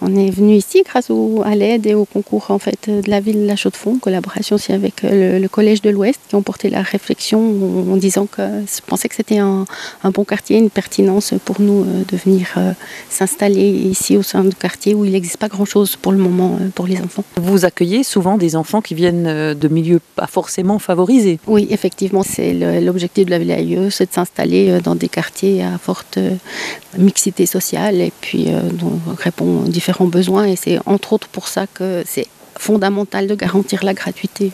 On est venu ici grâce à l'aide et au concours en fait, de la ville de La Chaux-de-Fonds, en collaboration aussi avec le Collège de l'Ouest, qui ont porté la réflexion en disant que je pensais que c'était un bon quartier, une pertinence pour nous de venir s'installer ici au sein du quartier où il n'existe pas grand-chose pour le moment pour les enfants. Vous accueillez souvent des enfants qui viennent de milieux pas forcément favorisés. Oui, effectivement, c'est l'objectif de la ville AIE, c'est de s'installer dans des quartiers à forte mixité sociale et puis on répond aux différents besoins et c'est entre autres pour ça que c'est fondamental de garantir la gratuité.